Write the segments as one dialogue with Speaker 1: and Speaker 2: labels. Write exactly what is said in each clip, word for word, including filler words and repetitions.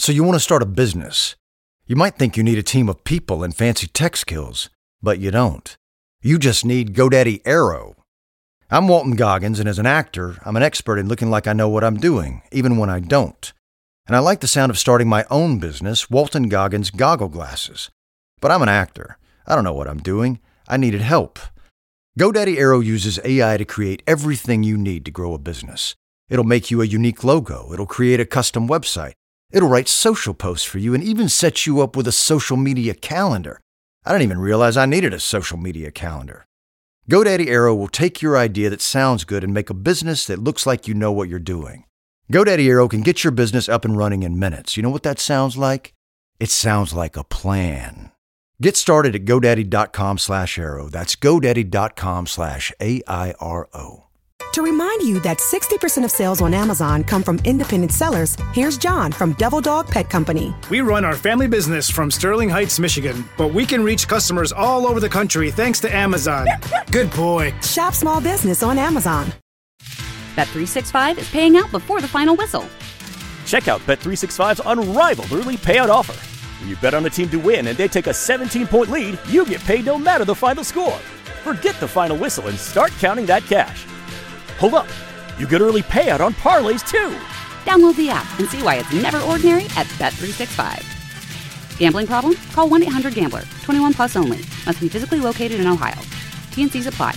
Speaker 1: So you want to start a business. You might think you need a team of people and fancy tech skills, but you don't. You just need GoDaddy Aero. I'm Walton Goggins, and as an actor, I'm an expert in looking like I know what I'm doing, even when I don't. And I like the sound of starting my own business, Walton Goggins Goggle Glasses. But I'm an actor. I don't know what I'm doing. I needed help. GoDaddy Aero uses A I to create everything you need to grow a business. It'll make you a unique logo. It'll create a custom website. It'll write social posts for you and even set you up with a social media calendar. I didn't even realize I needed a social media calendar. GoDaddy Aero will take your idea that sounds good and make a business that looks like you know what you're doing. GoDaddy Aero can get your business up and running in minutes. You know what that sounds like? It sounds like a plan. Get started at GoDaddy.com slash Aero. That's GoDaddy.com slash A I R O.
Speaker 2: To remind you that sixty percent of sales on Amazon come from independent sellers, here's John from Devil Dog Pet Company.
Speaker 3: We run our family business from Sterling Heights, Michigan, but we can reach customers all over the country thanks to Amazon. Good boy.
Speaker 2: Shop small business on Amazon.
Speaker 4: Bet three sixty-five is paying out before the final whistle.
Speaker 5: Check out Bet three sixty-five's unrivaled early payout offer. When you bet on a team to win and they take a seventeen-point lead, you get paid no matter the final score. Forget the final whistle and start counting that cash. Hold up. You get early payout on parlays, too.
Speaker 4: Download the app and see why it's never ordinary at Bet three sixty-five. Gambling problem? Call one eight hundred gambler. twenty-one plus only. Must be physically located in Ohio. T and Cs apply.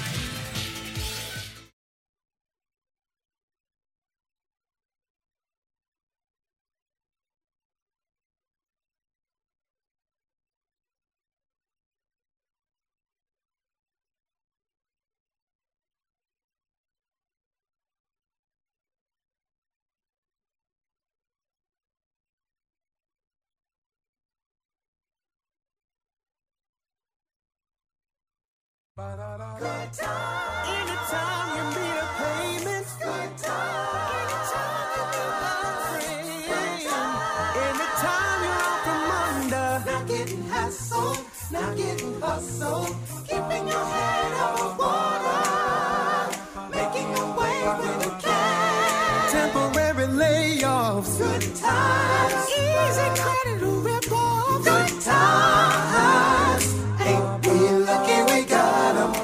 Speaker 6: Good time. Anytime you need a payment. Good time. Anytime you need a friend. Good time. Anytime you're out from under. Not getting hassled, not getting hustled. Keeping your head above water. Making a wave when you can. Temporary layoffs. Good times. Easy credit to rip off. Good times. Ain't we lucky we got them?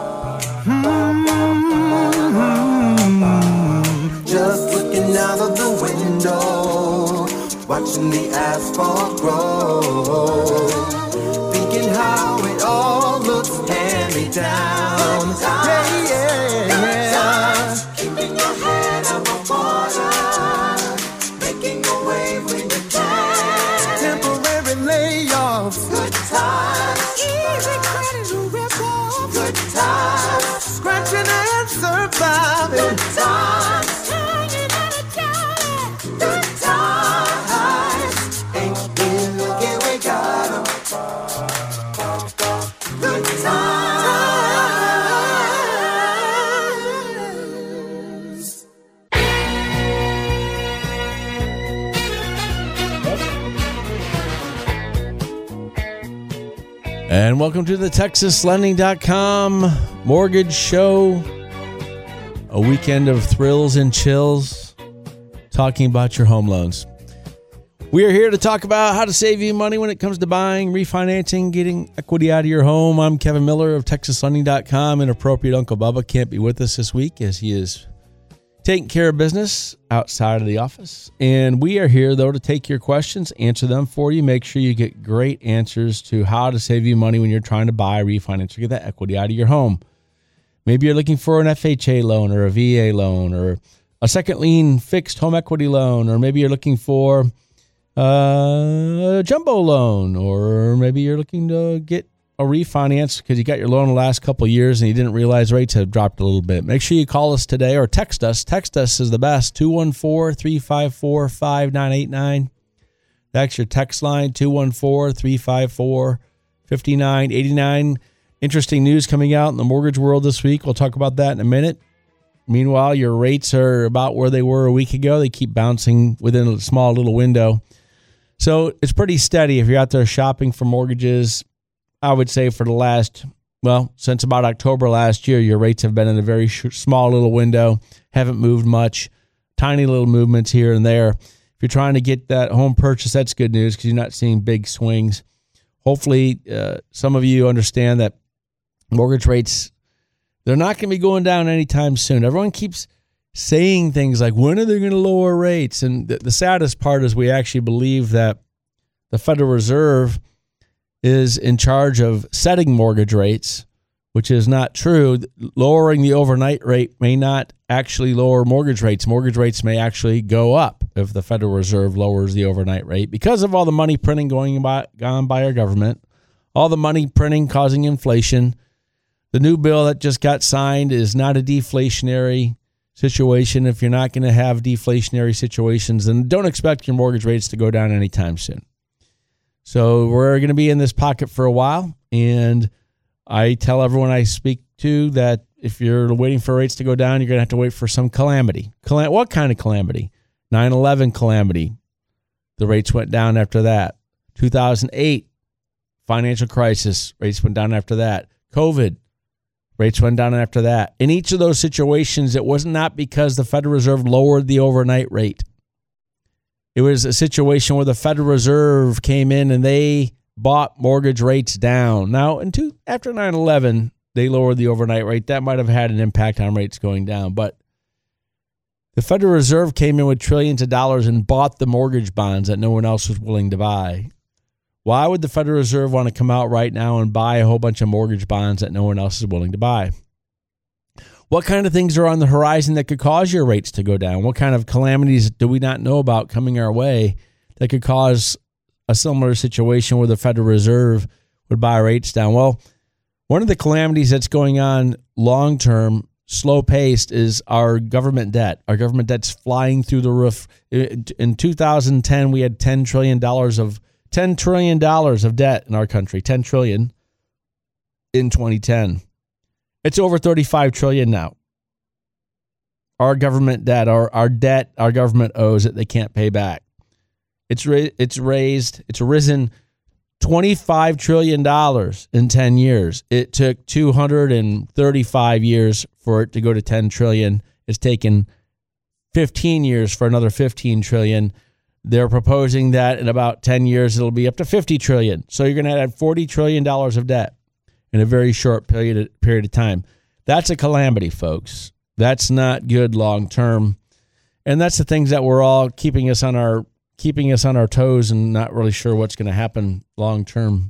Speaker 6: Mm-hmm. Just looking out of the window, watching the asphalt grow, thinking how it all looks hand-me-down. Yeah, yeah, yeah. Keeping your head above water, making a wave when you can. Temporary layoffs. Good times. Easy credit to rip off. Good times. Scratching and surviving. Good times. Hanging out of town. Good times. Ain't we lucky we got 'em. Good times.
Speaker 7: And welcome to the Texas Lending dot com Mortgage Show. A weekend of thrills and chills, talking about your home loans. We are here to talk about how to save you money when it comes to buying, refinancing, getting equity out of your home. I'm Kevin Miller of Texas Lending dot com. Inappropriate Uncle Bubba can't be with us this week as he is taking care of business outside of the office. And we are here, though, to take your questions, answer them for you, make sure you get great answers to how to save you money when you're trying to buy, refinance, or get that equity out of your home. Maybe you're looking for an F H A loan or a V A loan or a second lien fixed home equity loan, or maybe you're looking for uh, a jumbo loan, or maybe you're looking to get a refinance because you got your loan the last couple of years and you didn't realize rates have dropped a little bit. Make sure you call us today or text us. Text us is the best, two one four, three five four, five nine eight nine. That's your text line, two one four, three five four, five nine eight nine. Interesting news coming out in the mortgage world this week. We'll talk about that in a minute. Meanwhile, your rates are about where they were a week ago. They keep bouncing within a small little window. So it's pretty steady if you're out there shopping for mortgages. I would say for the last, well, since about October last year, your rates have been in a very sh- small little window, haven't moved much, tiny little movements here and there. If If you're trying to get that home purchase, that's good news because you're not seeing big swings. Hopefully, uh, some of you understand that mortgage rates, they're not going to be going down anytime soon. Everyone keeps saying things like, when are they going to lower rates? And the, the saddest part is we actually believe that the Federal Reserve is in charge of setting mortgage rates, which is not true. Lowering the overnight rate may not actually lower mortgage rates. Mortgage rates may actually go up if the Federal Reserve lowers the overnight rate because of all the money printing going by, on by our government, all the money printing causing inflation. The new bill that just got signed is not a deflationary situation. If you're not going to have deflationary situations, then don't expect your mortgage rates to go down anytime soon. So we're going to be in this pocket for a while, and I tell everyone I speak to that if you're waiting for rates to go down, you're going to have to wait for some calamity. Calam- what kind of calamity? nine eleven calamity. The rates went down after that. two thousand eight, financial crisis. Rates went down after that. COVID, rates went down after that. In each of those situations, it was not because the Federal Reserve lowered the overnight rate. It was a situation where the Federal Reserve came in and they bought mortgage rates down. Now, in two, after nine eleven, they lowered the overnight rate. That might have had an impact on rates going down. But the Federal Reserve came in with trillions of dollars and bought the mortgage bonds that no one else was willing to buy. Why would the Federal Reserve want to come out right now and buy a whole bunch of mortgage bonds that no one else is willing to buy? What kind of things are on the horizon that could cause your rates to go down? What kind of calamities do we not know about coming our way that could cause a similar situation where the Federal Reserve would buy rates down? Well, one of the calamities that's going on long-term, slow-paced, is our government debt. Our government debt's flying through the roof. In two thousand ten, we had ten trillion dollars of ten trillion dollars of debt in our country. ten trillion dollars in twenty ten. It's over thirty-five trillion dollars now. Our government debt, our, our debt, our government owes it. They can't pay back. It's ra- it's raised, it's risen twenty-five trillion dollars in ten years. It took two hundred thirty-five years for it to go to ten trillion dollars. It's taken fifteen years for another fifteen trillion dollars. They're proposing that in about ten years, it'll be up to fifty trillion dollars. So you're going to add forty trillion dollars of debt in a very short period of, period of time. That's a calamity, folks. That's not good long term. And that's the things that we're all keeping us on our keeping us on our toes and not really sure what's going to happen long term.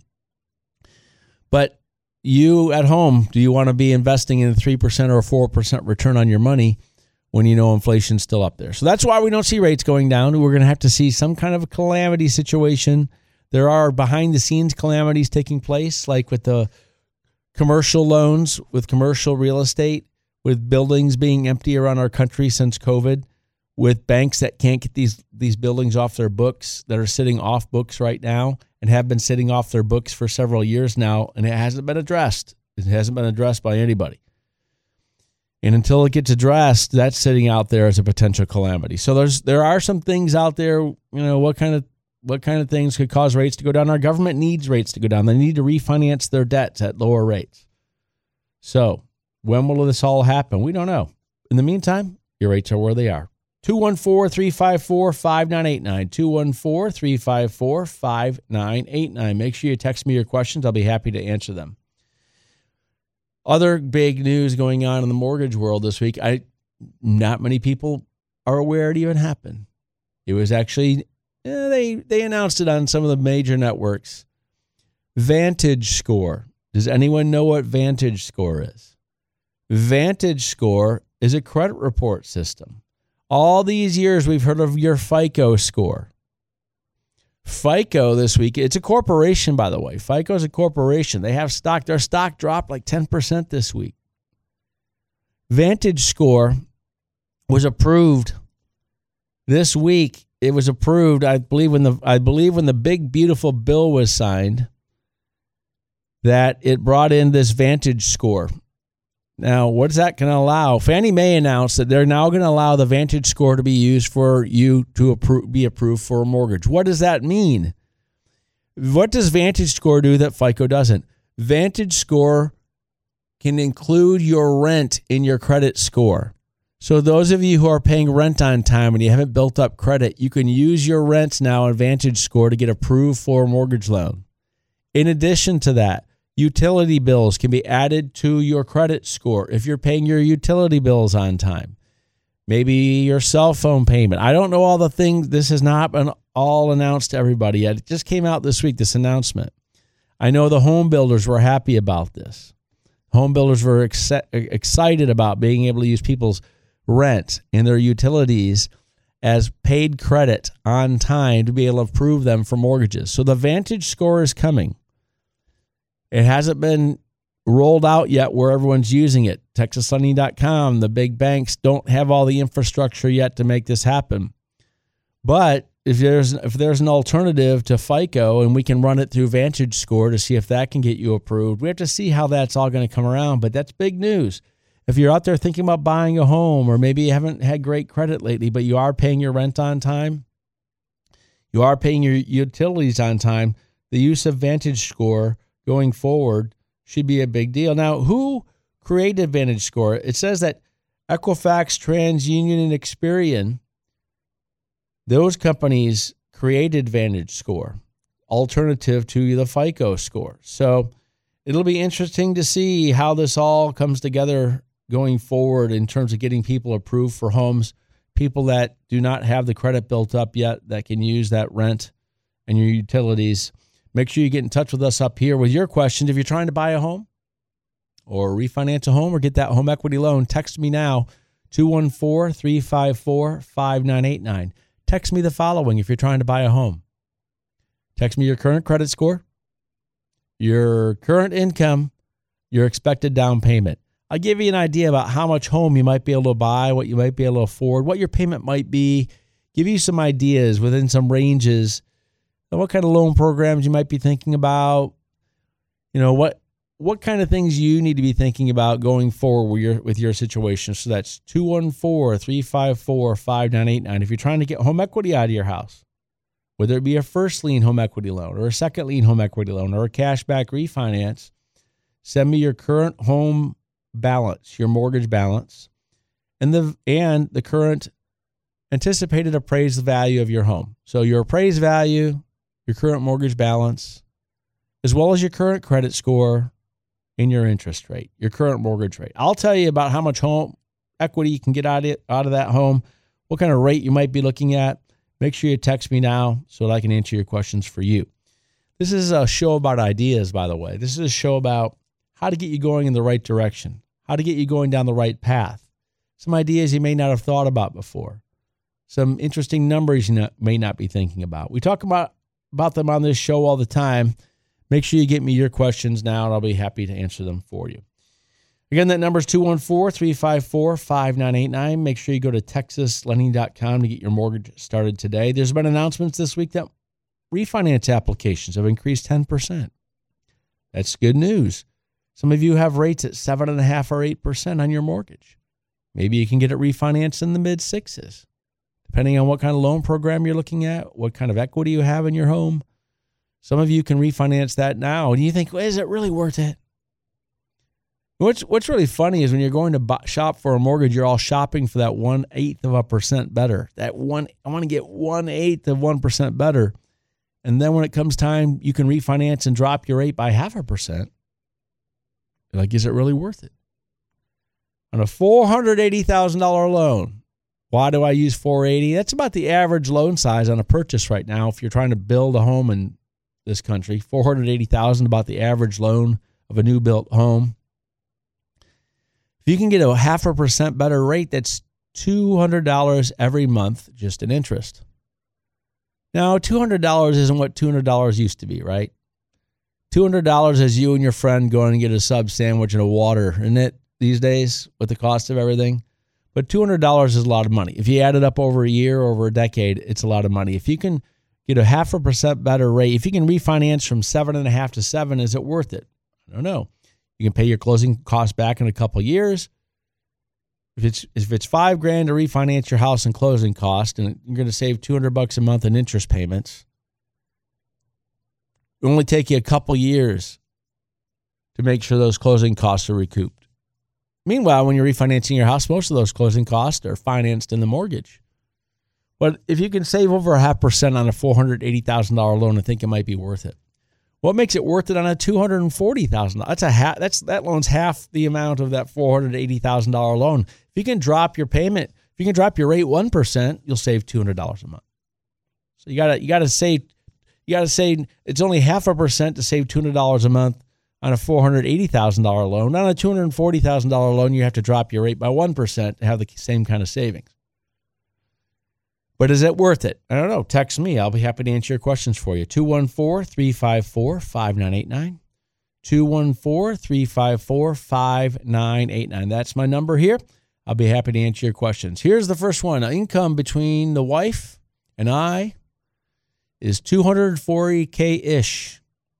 Speaker 7: But you at home, do you want to be investing in a three percent or a four percent return on your money when you know inflation's still up there? So that's why we don't see rates going down. We're going to have to see some kind of a calamity situation. There are behind-the-scenes calamities taking place, like with the commercial loans, with commercial real estate, with buildings being empty around our country since COVID, with banks that can't get these these buildings off their books, that are sitting off books right now and have been sitting off their books for several years now, and it hasn't been addressed. It hasn't been addressed by anybody. And until it gets addressed, that's sitting out there as a potential calamity. So there's there are some things out there, you know, what kind of what kind of things could cause rates to go down? Our government needs rates to go down. They need to refinance their debts at lower rates. So when will this all happen? We don't know. In the meantime, your rates are where they are. two one four, three five four, five nine eight nine. two one four, three five four, five nine eight nine. Make sure you text me your questions. I'll be happy to answer them. Other big news going on in the mortgage world this week. I not many people are aware it even happened. It was actually, eh, they, they announced it on some of the major networks. VantageScore. Does anyone know what VantageScore is? VantageScore is a credit report system. All these years we've heard of your FICO score. FICO this week, it's a corporation, by the way. FICO is a corporation. They have stock. Their stock dropped like ten percent this week. VantageScore was approved this week. It was approved, I believe, when the I believe when the big, beautiful bill was signed, that it brought in this VantageScore. Now, what is that going to allow? Fannie Mae announced that they're now going to allow the VantageScore to be used for you to appro- be approved for a mortgage. What does that mean? What does VantageScore do that FICO doesn't? VantageScore can include your rent in your credit score. So those of you who are paying rent on time and you haven't built up credit, you can use your Rent Now Advantage score to get approved for a mortgage loan. In addition to that, utility bills can be added to your credit score if you're paying your utility bills on time. Maybe your cell phone payment. I don't know all the things. This has not been all announced to everybody yet. It just came out this week, this announcement. I know the home builders were happy about this. Home builders were ex- excited about being able to use people's rent and their utilities as paid credit on time to be able to approve them for mortgages. So the Vantage score is coming. It hasn't been rolled out yet where everyone's using it. Texas Lending dot com, the big banks don't have all the infrastructure yet to make this happen. But if there's if there's an alternative to FICO and we can run it through Vantage Score to see if that can get you approved, we have to see how that's all going to come around. But that's big news. If you're out there thinking about buying a home, or maybe you haven't had great credit lately, but you are paying your rent on time, you are paying your utilities on time, the use of Vantage Score going forward should be a big deal. Now, who created Vantage Score? It says that Equifax, TransUnion, and Experian, those companies created Vantage Score, alternative to the FICO score. So it'll be interesting to see how this all comes together going forward in terms of getting people approved for homes, people that do not have the credit built up yet that can use that rent and your utilities. Make sure you get in touch with us up here with your questions. If you're trying to buy a home or refinance a home or get that home equity loan, text me now, two one four, three five four, five nine eight nine. Text me the following if you're trying to buy a home. Text me your current credit score, your current income, your expected down payment. I'll give you an idea about how much home you might be able to buy, what you might be able to afford, what your payment might be, give you some ideas within some ranges, and what kind of loan programs you might be thinking about, you know, what what kind of things you need to be thinking about going forward with your, with your situation. So that's two one four, three five four, five nine eight nine. If you're trying to get home equity out of your house, whether it be a first lien home equity loan or a second lien home equity loan or a cashback refinance, send me your current home balance, your mortgage balance, and the and the current anticipated appraised value of your home. So your appraised value, your current mortgage balance, as well as your current credit score and your interest rate, your current mortgage rate. I'll tell you about how much home equity you can get out of it, out of that home, what kind of rate you might be looking at. Make sure you text me now so that I can answer your questions for you. This is a show about ideas, by the way. This is a show about how to get you going in the right direction, how to get you going down the right path, some ideas you may not have thought about before, some interesting numbers you may not be thinking about. We talk about about them on this show all the time. Make sure you get me your questions now, and I'll be happy to answer them for you. Again, that number is two one four, three five four, five nine eight nine. Make sure you go to Texas Lending dot com to get your mortgage started today. There's been announcements this week that refinance applications have increased ten percent. That's good news. Some of you have rates at seven point five or eight percent on your mortgage. Maybe you can get it refinanced in the mid-sixes. Depending on what kind of loan program you're looking at, what kind of equity you have in your home. Some of you can refinance that now. And you think, well, is it really worth it? What's what's really funny is when you're going to buy, shop for a mortgage, you're all shopping for that one-eighth of a percent better. That one, I want to get one-eighth of one percent better. And then when it comes time, you can refinance and drop your rate by half a percent. You're like, is it really worth it? On a four hundred eighty thousand dollars loan, why do I use four hundred eighty thousand dollars? That's about the average loan size on a purchase right now. If you're trying to build a home in this country, four hundred eighty thousand dollars, about the average loan of a new built home. If you can get a half a percent better rate, that's two hundred dollars every month just in interest. Now, two hundred dollars isn't what two hundred dollars used to be, right? two hundred dollars is you and your friend going and get a sub sandwich and a water, isn't it, these days with the cost of everything? But two hundred dollars is a lot of money. If you add it up over a year, or over a decade, it's a lot of money. If you can get a half a percent better rate, if you can refinance from seven and a half to seven, is it worth it? I don't know. You can pay your closing costs back in a couple of years. If it's if it's five grand to refinance your house and closing cost, and you're going to save two hundred bucks a month in interest payments, it will only take you a couple years to make sure those closing costs are recouped. Meanwhile, when you're refinancing your house, most of those closing costs are financed in the mortgage. But if you can save over a half percent on a four hundred eighty thousand dollars loan, I think it might be worth it. What makes it worth it on a two hundred forty thousand dollars? That's a ha- that's that loan's half the amount of that four hundred eighty thousand dollars loan. If you can drop your payment, if you can drop your rate one percent, you'll save two hundred dollars a month. So you gotta you gotta save you gotta say it's only half a percent to save two hundred dollars a month on a four hundred eighty thousand dollars loan. On a two hundred forty thousand dollars loan, you have to drop your rate by one percent to have the same kind of savings. But is it worth it? I don't know. Text me. I'll be happy to answer your questions for you. two one four, three five four, five nine eight nine. two one four, three five four, five nine eight nine. That's my number here. I'll be happy to answer your questions. Here's the first one. Income between the wife and I is two hundred forty K-ish.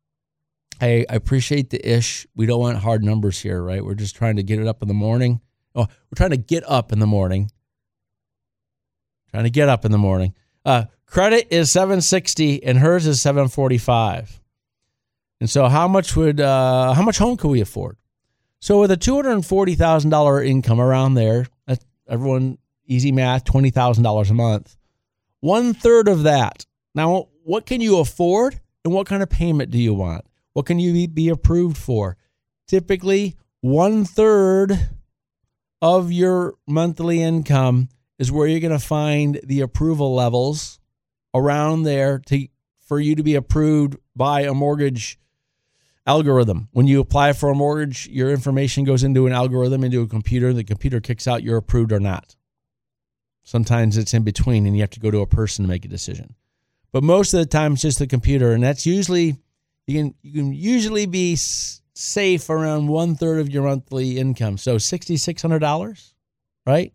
Speaker 7: I appreciate the ish. We don't want hard numbers here, right? We're just trying to get it up in the morning. Oh, we're trying to get up in the morning. Trying to get up in the morning. Uh, credit is seven sixty and hers is seven forty-five. And so how much would uh, how much home can we afford? So with a two hundred forty thousand dollars income around there, that's everyone, easy math, twenty thousand dollars a month. One third of that. Now, what can you afford and what kind of payment do you want? What can you be approved for? Typically, one third of your monthly income is where you're going to find the approval levels around there to for you to be approved by a mortgage algorithm. When you apply for a mortgage, your information goes into an algorithm, into a computer. The computer kicks out you're approved or not. Sometimes it's in between, and you have to go to a person to make a decision. But most of the time, it's just the computer, and that's usually you can you can usually be s- safe around one third of your monthly income. So six thousand six hundred dollars, right?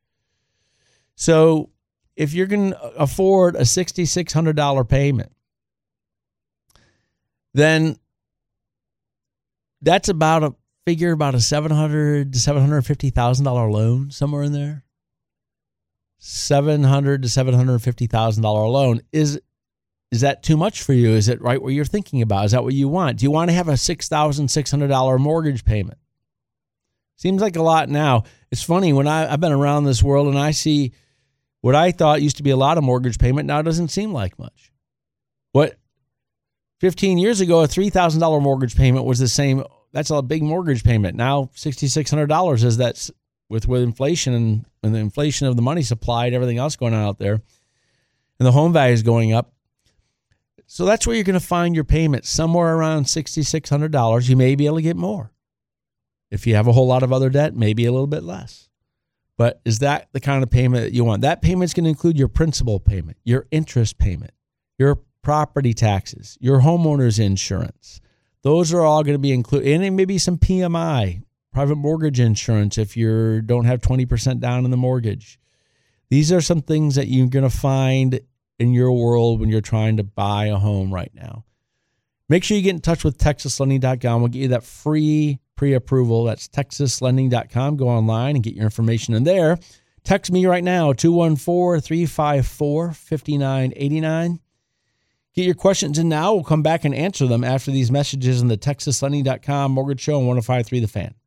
Speaker 7: So if you're going to afford a six thousand six hundred dollars payment, then that's about a figure about a seven hundred thousand to seven hundred fifty thousand dollars loan, somewhere in there. seven hundred thousand to seven hundred fifty thousand dollars loan. Is is that too much for you? Is it right where you're thinking about? Is that what you want? Do you want to have a six thousand six hundred dollars mortgage payment? Seems like a lot now. It's funny, when I, I've been around this world and I see what I thought used to be a lot of mortgage payment now doesn't seem like much. What fifteen years ago, a three thousand dollars mortgage payment was the same. That's a big mortgage payment. Now, six thousand six hundred dollars is that with, with inflation and, and the inflation of the money supply and everything else going on out there, and the home value is going up. So that's where you're going to find your payment, somewhere around six thousand six hundred dollars. You may be able to get more. If you have a whole lot of other debt, maybe a little bit less. But is that the kind of payment that you want? That payment's going to include your principal payment, your interest payment, your property taxes, your homeowner's insurance. Those are all going to be included. And maybe some P M I, private mortgage insurance, if you don't have twenty percent down in the mortgage. These are some things that you're going to find in your world when you're trying to buy a home right now. Make sure you get in touch with Texas Lending dot com. We'll get you that free pre-approval. That's Texas Lending dot com. Go online and get your information in there. Text me right now, two one four, three five four, five nine eight nine. Get your questions in now. We'll come back and answer them after these messages in the Texas Lending dot com Mortgage Show on one oh five point three The Fan.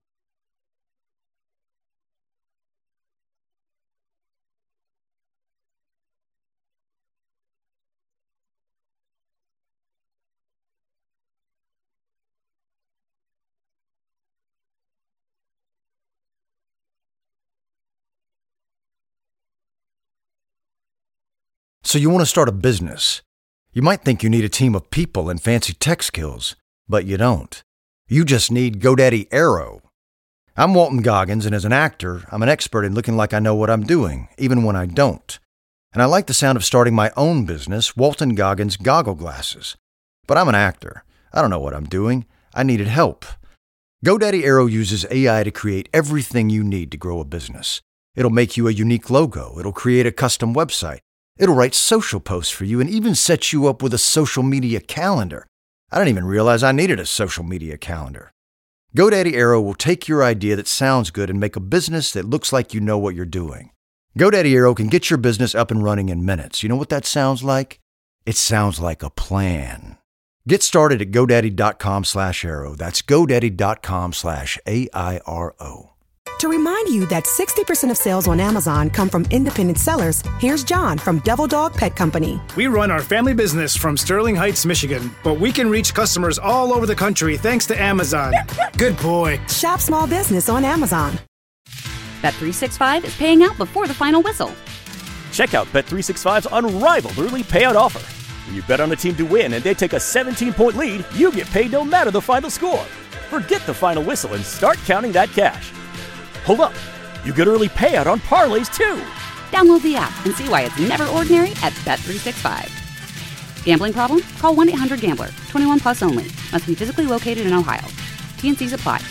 Speaker 1: So you want to start a business. You might think you need a team of people and fancy tech skills, but you don't. You just need GoDaddy Aero. I'm Walton Goggins, and as an actor, I'm an expert in looking like I know what I'm doing, even when I don't. And I like the sound of starting my own business, Walton Goggins Goggle Glasses. But I'm an actor. I don't know what I'm doing. I needed help. GoDaddy Aero uses A I to create everything you need to grow a business. It'll make you a unique logo. It'll create a custom website. It'll write social posts for you and even set you up with a social media calendar. I didn't even realize I needed a social media calendar. GoDaddy Aero will take your idea that sounds good and make a business that looks like you know what you're doing. GoDaddy Aero can get your business up and running in minutes. You know what that sounds like? It sounds like a plan. Get started at GoDaddy.com slash Aero. That's GoDaddy.com slash A I R O.
Speaker 2: To remind you that sixty percent of sales on Amazon come from independent sellers, here's John from Devil Dog Pet Company.
Speaker 3: We run our family business from Sterling Heights, Michigan, but we can reach customers all over the country thanks to Amazon. Good boy.
Speaker 2: Shop small business on Amazon.
Speaker 4: Bet three sixty-five is paying out before the final whistle.
Speaker 5: Check out Bet three sixty-five's unrivaled early payout offer. When you bet on a team to win and they take a seventeen-point lead, you get paid no matter the final score. Forget the final whistle and start counting that cash. Hold up. You get early payout on parlays, too.
Speaker 4: Download the app and see why it's never ordinary at Bet three sixty-five. Gambling problem? Call one eight hundred gambler. twenty-one plus only. Must be physically located in Ohio. T and C's apply.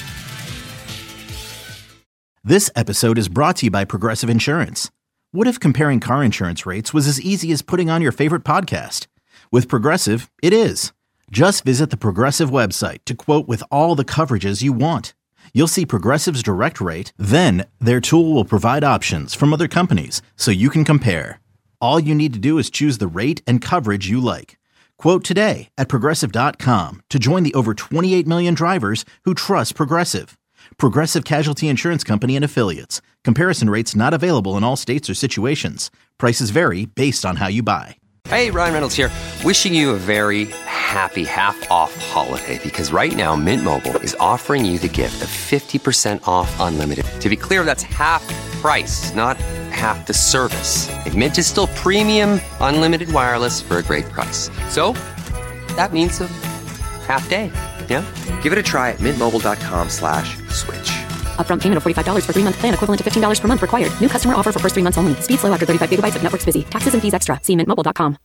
Speaker 8: This episode is brought to you by Progressive Insurance. What if comparing car insurance rates was as easy as putting on your favorite podcast? With Progressive, it is. Just visit the Progressive website to quote with all the coverages you want. You'll see Progressive's direct rate, then their tool will provide options from other companies so you can compare. All you need to do is choose the rate and coverage you like. Quote today at Progressive dot com to join the over twenty-eight million drivers who trust Progressive. Progressive Casualty Insurance Company and Affiliates. Comparison rates not available in all states or situations. Prices vary based on how you buy.
Speaker 9: Hey, Ryan Reynolds here. Wishing you a very happy half-off holiday because right now Mint Mobile is offering you the gift of fifty percent off unlimited. To be clear, that's half price, not half the service. Like Mint is still premium unlimited wireless for a great price. So that means a half day. Yeah? Give it a try at mintmobile.com slash switch.
Speaker 10: Upfront payment of forty-five dollars for three-month plan equivalent to fifteen dollars per month required. New customer offer for first three months only. Speed slow after thirty-five gigabytes if network's busy. Taxes and fees extra. See mint mobile dot com.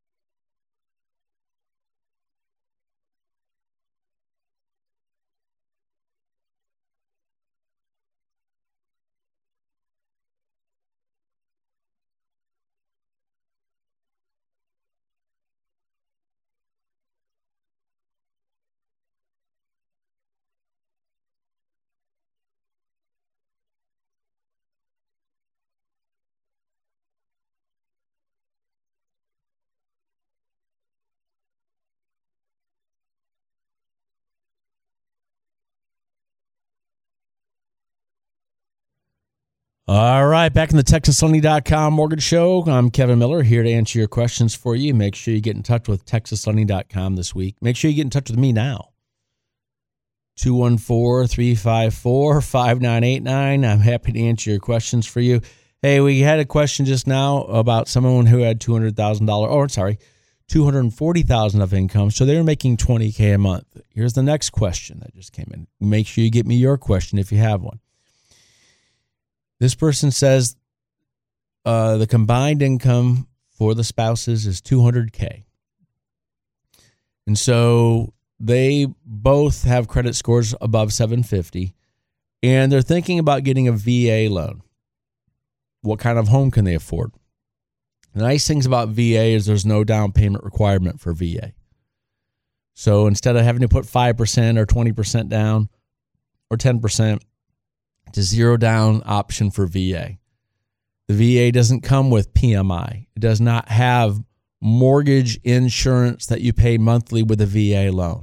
Speaker 7: All right, back in the Texas Lending dot com Mortgage Show. I'm Kevin Miller, here to answer your questions for you. Make sure you get in touch with Texas Lending dot com this week. Make sure you get in touch with me now. two one four, three five four, five nine eight nine. I'm happy to answer your questions for you. Hey, we had a question just now about someone who had two hundred thousand dollars, oh, sorry, two hundred forty thousand dollars of income, so they were making twenty thousand dollars a month. Here's the next question that just came in. Make sure you get me your question if you have one. This person says uh, the combined income for the spouses is two hundred thousand dollars. And so they both have credit scores above seven fifty, and they're thinking about getting a V A loan. What kind of home can they afford? The nice things about V A is there's no down payment requirement for V A. So instead of having to put five percent or twenty percent down or ten percent, it's a zero down option for V A. The V A doesn't come with P M I. It does not have mortgage insurance that you pay monthly with a V A loan.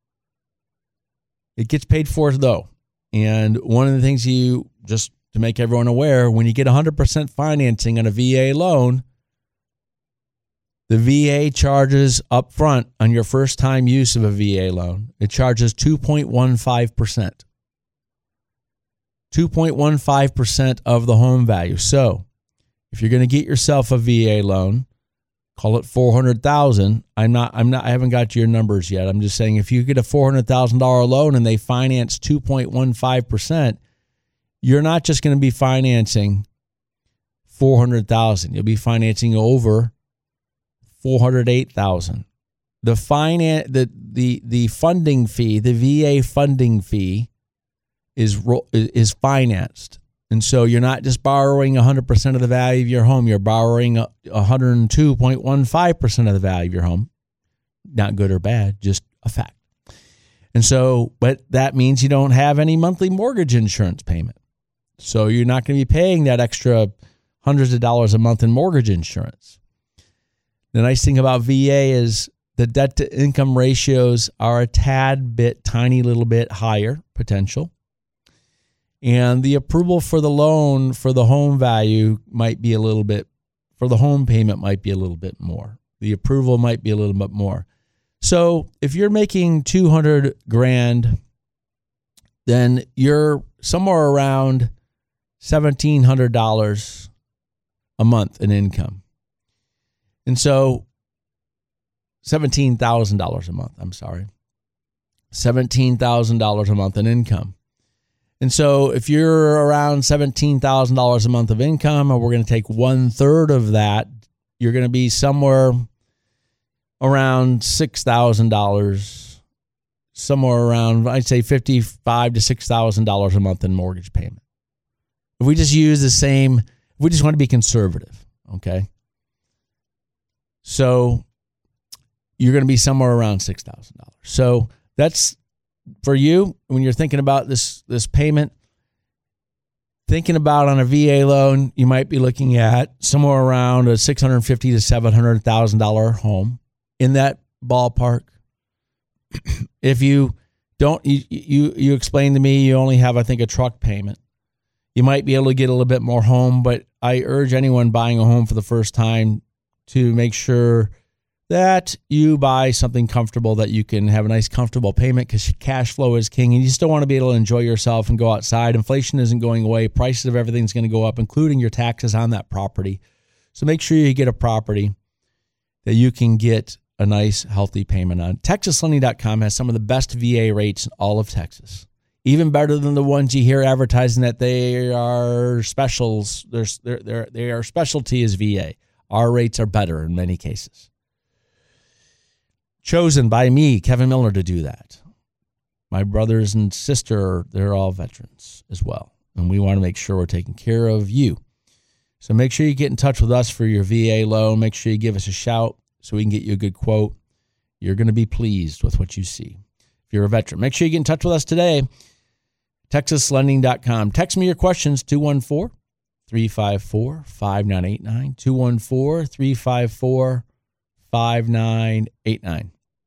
Speaker 7: It gets paid for though. And one of the things you, just to make everyone aware, when you get one hundred percent financing on a V A loan, the V A charges up front on your first time use of a V A loan. It charges two point one five percent. two point one five percent of the home value. So if you're going to get yourself a V A loan, call it four hundred thousand dollars. I'm not, I'm not, I haven't got your numbers yet. I'm just saying if you get a four hundred thousand dollars loan and they finance two point one five percent, you're not just going to be financing four hundred thousand dollars. You'll be financing over four hundred eight thousand dollars. The finance, the, the, the funding fee, the V A funding fee is is financed. And so you're not just borrowing one hundred percent of the value of your home. You're borrowing one hundred two point one five percent of the value of your home. Not good or bad, just a fact. And so, but that means you don't have any monthly mortgage insurance payment. So you're not going to be paying that extra hundreds of dollars a month in mortgage insurance. The nice thing about V A is the debt to income ratios are a tad bit, tiny little bit higher potential. And the approval for the loan for the home value might be a little bit, for the home payment might be a little bit more. The approval might be a little bit more. So if you're making two hundred grand, then you're somewhere around seventeen hundred dollars a month in income. And so seventeen thousand dollars a month, I'm sorry. seventeen thousand dollars a month in income. And so if you're around seventeen thousand dollars a month of income, and we're going to take one third of that, you're going to be somewhere around six thousand dollars, somewhere around, I'd say fifty-five thousand to six thousand dollars a month in mortgage payment. If we just use the same, if we just want to be conservative, okay? So you're going to be somewhere around six thousand dollars. So that's for you when you're thinking about this, this payment. Thinking about on a V A loan, you might be looking at somewhere around a six hundred fifty thousand to seven hundred thousand dollars home, in that ballpark. If you don't, you, you, you explained to me you only have, I think, a truck payment. You might be able to get a little bit more home, but I urge anyone buying a home for the first time to make sure that you buy something comfortable, that you can have a nice, comfortable payment, because cash flow is king, and you still want to be able to enjoy yourself and go outside. Inflation isn't going away. Prices of everything's going to go up, including your taxes on that property. So make sure you get a property that you can get a nice, healthy payment on. Texas Lending dot com has some of the best V A rates in all of Texas. Even better than the ones you hear advertising that they are specials. They're, they're, they're, they are specialty is V A. Our rates are better in many cases. Chosen by me, Kevin Milner, to do that. My brothers and sister, they're all veterans as well. And we want to make sure we're taking care of you. So make sure you get in touch with us for your V A loan. Make sure you give us a shout so we can get you a good quote. You're going to be pleased with what you see if you're a veteran. Make sure you get in touch with us today. Texas Lending dot com. Text me your questions, two one four, three five four, five nine eight nine, two one four, three five four, five nine eight nine.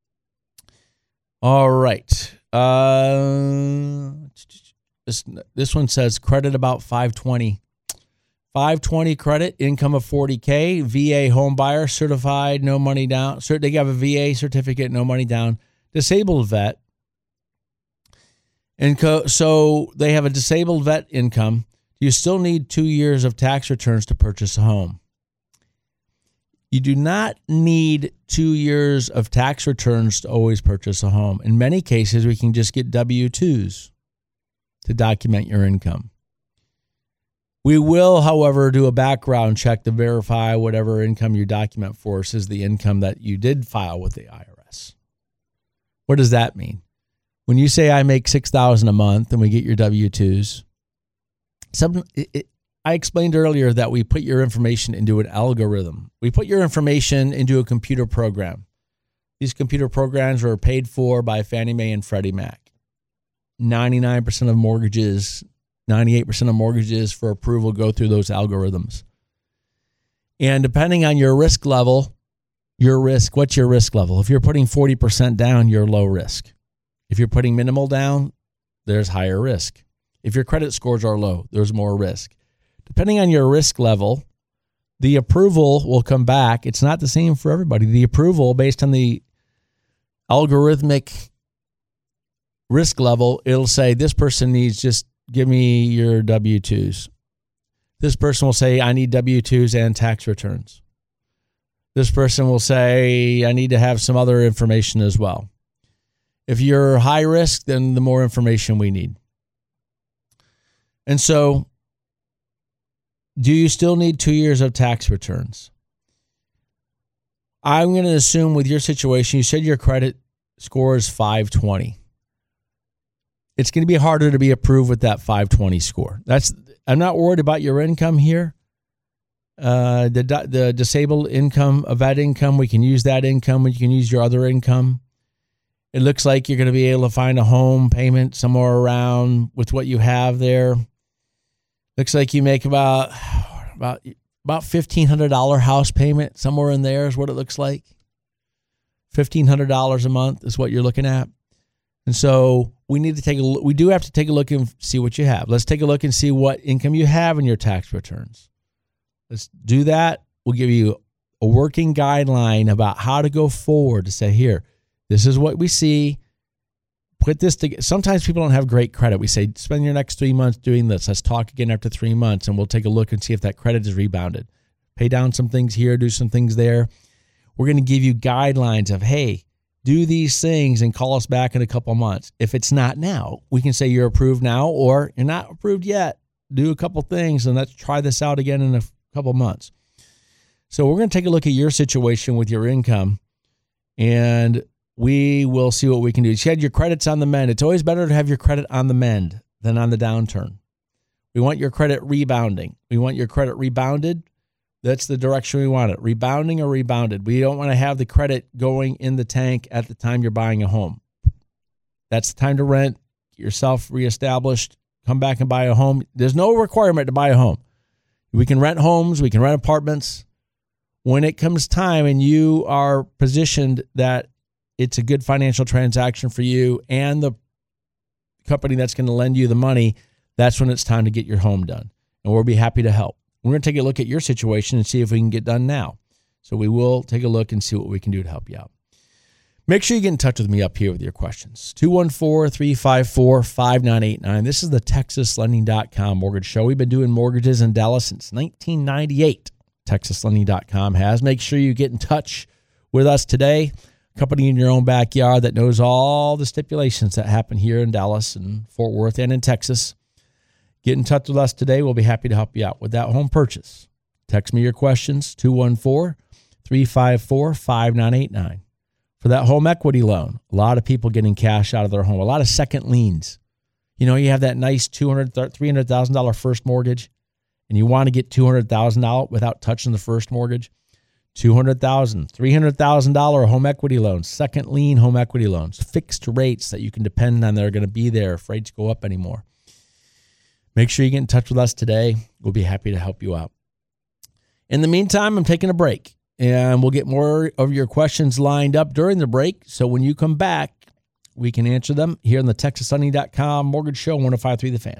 Speaker 7: All right. Uh, this, this one says credit about five twenty. five twenty credit, income of forty K, V A home buyer, certified, no money down. They have a V A certificate, no money down. Disabled vet. And co- so they have a disabled vet income. You still need two years of tax returns to purchase a home. You do not need two years of tax returns to always purchase a home. In many cases, we can just get W two's to document your income. We will, however, do a background check to verify whatever income you document for us is the income that you did file with the I R S. What does that mean? When you say I make six thousand dollars a month and we get your W two's, some, it, it, I explained earlier that we put your information into an algorithm. We put your information into a computer program. These computer programs are paid for by Fannie Mae and Freddie Mac. ninety-nine percent of mortgages, ninety-eight percent of mortgages for approval go through those algorithms. And depending on your risk level, your risk, what's your risk level? If you're putting forty percent down, you're low risk. If you're putting minimal down, there's higher risk. If your credit scores are low, there's more risk. Depending on your risk level, the approval will come back. It's not the same for everybody. The approval, based on the algorithmic risk level, it'll say this person needs, just give me your W two's. This person will say, I need W two's and tax returns. This person will say, I need to have some other information as well. If you're high risk, then the more information we need. And so, do you still need two years of tax returns? I'm going to assume with your situation, you said your credit score is five twenty. It's going to be harder to be approved with that five twenty score. That's I'm not worried about your income here. Uh, the the disabled income, a vet income, we can use that income. You can use your other income. It looks like you're going to be able to find a home payment somewhere around with what you have there. Looks like you make about about about fifteen hundred dollars house payment, somewhere in there is what it looks like. fifteen hundred dollars a month is what you're looking at. And so we need to take a look. We do have to take a look and see what you have. Let's take a look and see what income you have in your tax returns. Let's do that. We'll give you a working guideline about how to go forward to say, here, this is what we see. Put this together. Sometimes people don't have great credit. We say, spend your next three months doing this. Let's talk again after three months, and we'll take a look and see if that credit is rebounded. Pay down some things here, do some things there. We're going to give you guidelines of, hey, do these things and call us back in a couple months. If it's not now, we can say you're approved now or you're not approved yet. Do a couple things and let's try this out again in a couple months. So we're going to take a look at your situation with your income, and we will see what we can do. You had your credits on the mend. It's always better to have your credit on the mend than on the downturn. We want your credit rebounding. We want your credit rebounded. That's the direction we want it. Rebounding or rebounded. We don't want to have the credit going in the tank at the time you're buying a home. That's the time to rent, get yourself reestablished, come back and buy a home. There's no requirement to buy a home. We can rent homes. We can rent apartments. When it comes time and you are positioned that it's a good financial transaction for you and the company that's going to lend you the money, that's when it's time to get your home done. And we'll be happy to help. We're going to take a look at your situation and see if we can get done now. So we will take a look and see what we can do to help you out. Make sure you get in touch with me up here with your questions. two one four, three five four, five nine eight nine. This is the Texas Lending dot com mortgage show. We've been doing mortgages in Dallas since nineteen ninety-eight. Texas Lending dot com has. Make sure you get in touch with us today. A company in your own backyard that knows all the stipulations that happen here in Dallas and Fort Worth and in Texas. Get in touch with us today. We'll be happy to help you out with that home purchase. Text me your questions, two one four, three five four, five nine eight nine. For that home equity loan, a lot of people getting cash out of their home, a lot of second liens. You know, you have that nice two hundred thousand dollars, three hundred thousand dollars first mortgage, and you want to get two hundred thousand dollars out without touching the first mortgage. two hundred thousand dollars, three hundred thousand dollars home equity loans, second lien home equity loans, fixed rates that you can depend on that are going to be there if rates go up anymore. Make sure you get in touch with us today. We'll be happy to help you out. In the meantime, I'm taking a break, and we'll get more of your questions lined up during the break. So when you come back, we can answer them here on the Texas Lending dot com Mortgage Show, one oh five point three The Fan.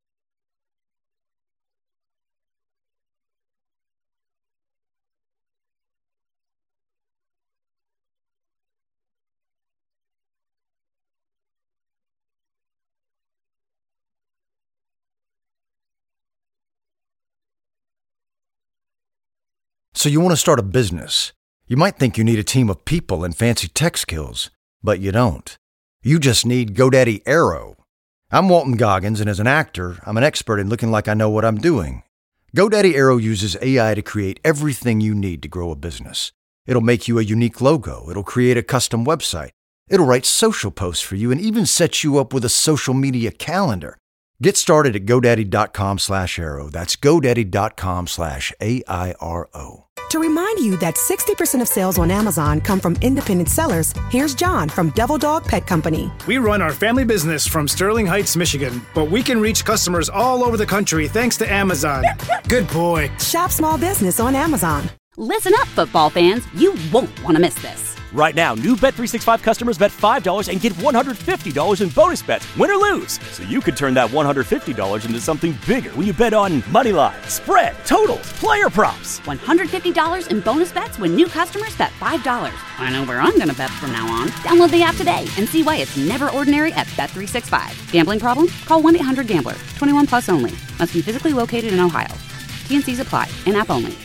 Speaker 1: So you want to start a business. You might think you need a team of people and fancy tech skills, but you don't. You just need GoDaddy Aero. I'm Walton Goggins, and as an actor, I'm an expert in looking like I know what I'm doing. GoDaddy Aero uses A I to create everything you need to grow a business. It'll make you a unique logo. It'll create a custom website. It'll write social posts for you and even set you up with a social media calendar. Get started at GoDaddy.com slash Aero. That's GoDaddy.com slash A I R O.
Speaker 2: To remind you that sixty percent of sales on Amazon come from independent sellers, here's John from Devil Dog Pet Company.
Speaker 3: We run our family business from Sterling Heights, Michigan, but we can reach customers all over the country thanks to Amazon. Good boy.
Speaker 2: Shop small business on Amazon.
Speaker 4: Listen up, football fans. You won't want to miss this.
Speaker 5: Right now, new Bet three sixty-five customers bet five dollars and get one hundred fifty dollars in bonus bets, win or lose. So you could turn that one hundred fifty dollars into something bigger when you bet on money line, spread, totals, player props.
Speaker 4: one hundred fifty dollars in bonus bets when new customers bet five dollars. I know where I'm going to bet from now on. Download the app today and see why it's never ordinary at Bet three sixty-five. Gambling problem? Call one eight hundred gambler. twenty-one plus only. Must be physically located in Ohio. T N Cs apply. In-app only.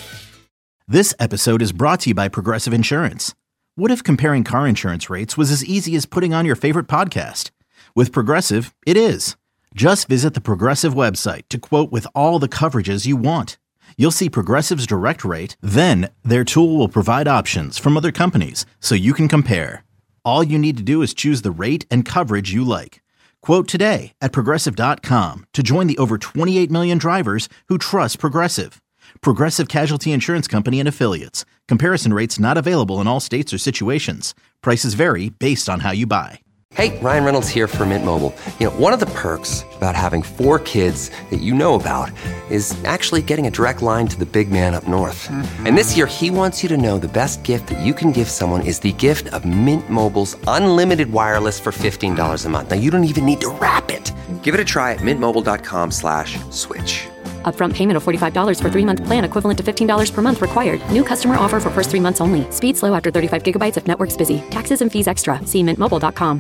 Speaker 8: This episode is brought to you by Progressive Insurance. What if comparing car insurance rates was as easy as putting on your favorite podcast? With Progressive, it is. Just visit the Progressive website to quote with all the coverages you want. You'll see Progressive's direct rate, then their tool will provide options from other companies so you can compare. All you need to do is choose the rate and coverage you like. Quote today at Progressive dot com to join the over twenty-eight million drivers who trust Progressive. Progressive Casualty Insurance Company and Affiliates. Comparison rates not available in all states or situations. Prices vary based on how you buy.
Speaker 9: Hey, Ryan Reynolds here for Mint Mobile. You know, one of the perks about having four kids that you know about is actually getting a direct line to the big man up north. Mm-hmm. And this year, he wants you to know the best gift that you can give someone is the gift of Mint Mobile's unlimited wireless for fifteen dollars a month. Now, you don't even need to wrap it. Give it a try at mintmobile.com slash switch.
Speaker 10: Upfront payment of forty-five dollars for three-month plan equivalent to fifteen dollars per month required. New customer offer for first three months only. Speed slow after thirty-five gigabytes if network's busy. Taxes and fees extra. See mint mobile dot com.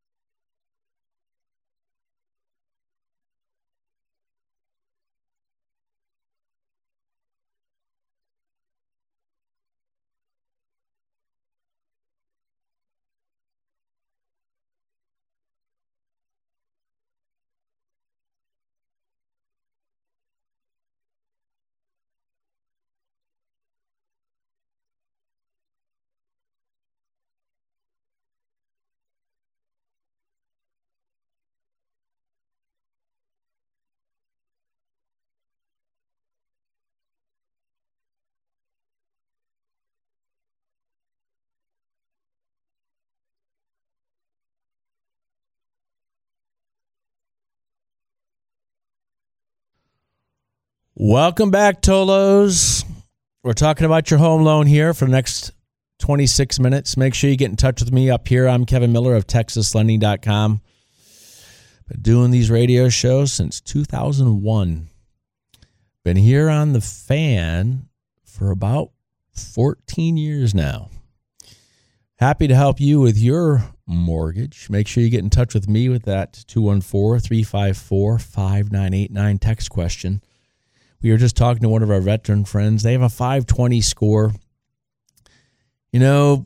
Speaker 7: Welcome back, Tolos. We're talking about your home loan here for the next twenty-six minutes. Make sure you get in touch with me up here. I'm Kevin Miller of Texas Lending dot com. Been doing these radio shows since two thousand one. Been here on the Fan for about fourteen years now. Happy to help you with your mortgage. Make sure you get in touch with me with that two one four, three five four, five nine eight nine text question. We were just talking to one of our veteran friends. They have a five twenty score. You know,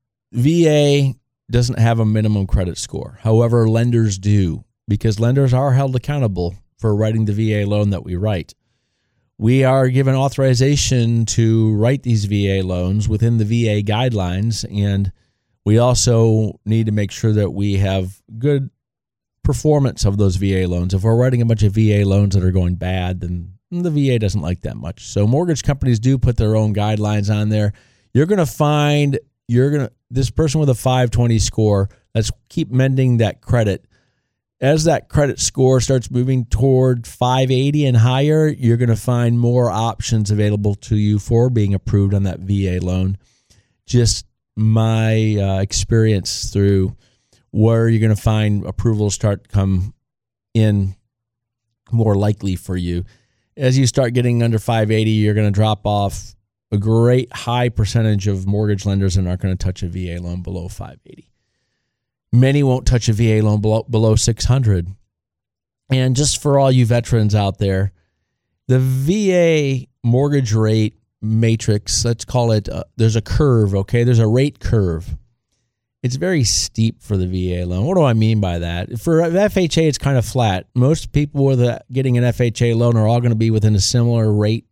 Speaker 7: V A doesn't have a minimum credit score. However, lenders do, because lenders are held accountable for writing the V A loan that we write. We are given authorization to write these V A loans within the V A guidelines, and we also need to make sure that we have good performance of those V A loans. If we're writing a bunch of V A loans that are going bad, then the V A doesn't like that much. So mortgage companies do put their own guidelines on there. You're going to find you're going to this person with a five twenty score, let's keep mending that credit. As that credit score starts moving toward five eighty and higher, you're going to find more options available to you for being approved on that V A loan. Just my uh, experience through where you're going to find approvals start to come in more likely for you. As you start getting under five eighty, you're going to drop off a great high percentage of mortgage lenders and aren't going to touch a V A loan below five eighty. Many won't touch a V A loan below, below six hundred. And just for all you veterans out there, the V A mortgage rate matrix, let's call it, uh, there's a curve, okay? There's a rate curve. It's very steep for the V A loan. What do I mean by that? For F H A, it's kind of flat. Most people with a, getting an F H A loan are all going to be within a similar rate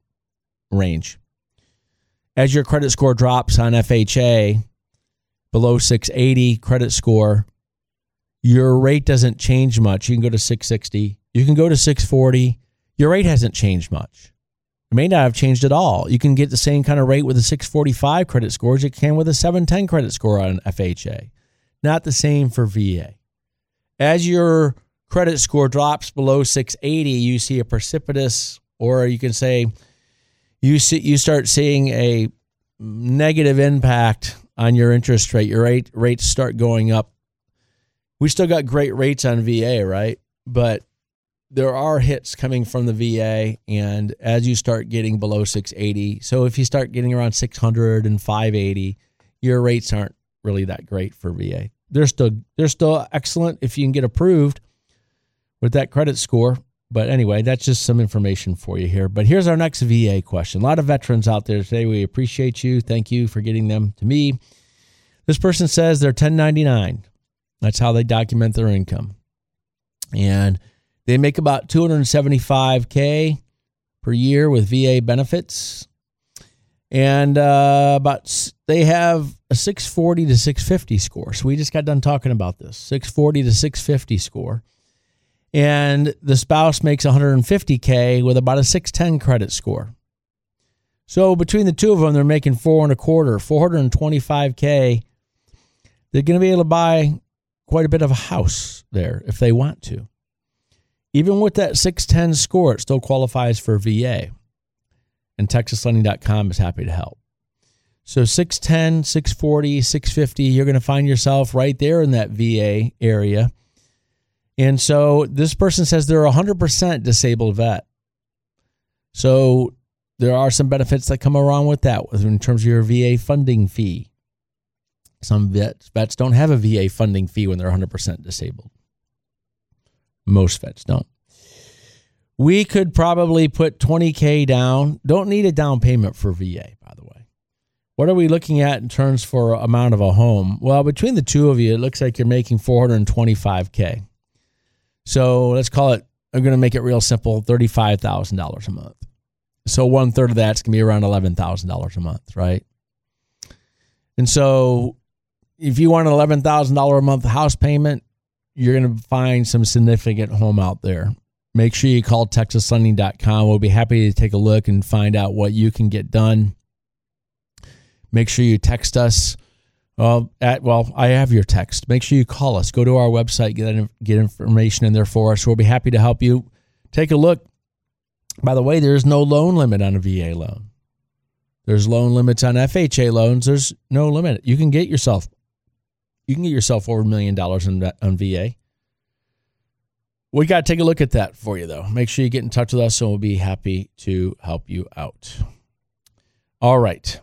Speaker 7: range. As your credit score drops on F H A, below six eighty credit score, your rate doesn't change much. You can go to six sixty. You can go to six forty. Your rate hasn't changed much. It may not have changed at all. You can get the same kind of rate with a six forty-five credit score as you can with a seven ten credit score on F H A. Not the same for V A. As your credit score drops below six eighty, you see a precipitous, or you can say you see you start seeing a negative impact on your interest rate. Your rate rates start going up. We still got great rates on V A, right? But there are hits coming from the V A, and as you start getting below six eighty, so if you start getting around six hundred and five eighty, your rates aren't really that great for V A. They're still they're still excellent if you can get approved with that credit score. But anyway, that's just some information for you here. But here's our next V A question. A lot of veterans out there today. We appreciate you. Thank you for getting them to me. This person says they're ten ninety-nine. That's how they document their income. And they make about two hundred seventy-five thousand per year with V A benefits. And uh, about they have a six forty to six fifty score. So we just got done talking about this. six forty to six fifty score. And the spouse makes one hundred fifty thousand with about a six ten credit score. So between the two of them, they're making four and a quarter, four hundred twenty-five thousand. They're going to be able to buy quite a bit of a house there if they want to. Even with that six ten score, it still qualifies for V A. And Texas Lending dot com is happy to help. So six ten, six forty, six fifty, you're going to find yourself right there in that V A area. And so this person says they're a one hundred percent disabled vet. So there are some benefits that come along with that in terms of your V A funding fee. Some vets, vets don't have a V A funding fee when they're one hundred percent disabled. Most vets don't. We could probably put twenty K down. Don't need a down payment for V A, by the way. What are we looking at in terms for amount of a home? Well, between the two of you, it looks like you're making four hundred twenty-five K. So let's call it, I'm going to make it real simple, thirty-five thousand dollars a month. So one third of that's going to be around eleven thousand dollars a month, right? And so if you want an eleven thousand dollars a month house payment, you're going to find some significant home out there. Make sure you call Texas Lending dot com. We'll be happy to take a look and find out what you can get done. Make sure you text us. Well, at well, I have your text. Make sure you call us. Go to our website, get get information in there for us. We'll be happy to help you. Take a look. By the way, there's no loan limit on a V A loan. There's loan limits on F H A loans. There's no limit. You can get yourself, you can get yourself over a million dollars on, on V A. We got to take a look at that for you, though. Make sure you get in touch with us, and we'll be happy to help you out. All right.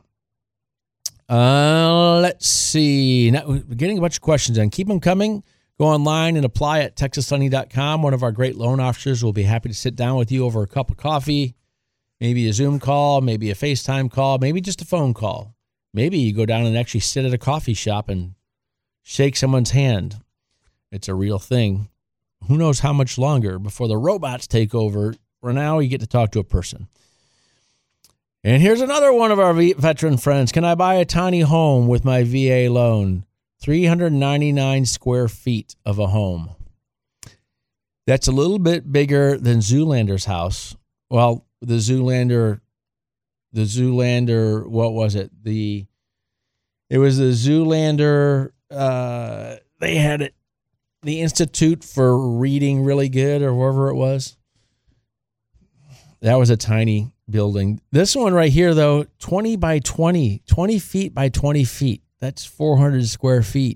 Speaker 7: Uh, let's see. Now, we're getting a bunch of questions in. Keep them coming. Go online and apply at Texas Lending dot com. One of our great loan officers will be happy to sit down with you over a cup of coffee, maybe a Zoom call, maybe a FaceTime call, maybe just a phone call. Maybe you go down and actually sit at a coffee shop and shake someone's hand. It's a real thing. Who knows how much longer before the robots take over. For now, you get to talk to a person. And here's another one of our veteran friends. Can I buy a tiny home with my V A loan? three hundred ninety-nine square feet of a home. That's a little bit bigger than Zoolander's house. Well, the Zoolander, the Zoolander, what was it? The, it was the Zoolander, uh, they had it, the Institute for Reading Really Good or wherever it was. That was a tiny building. This one right here, though, twenty by twenty, twenty feet by twenty feet. That's four hundred square feet.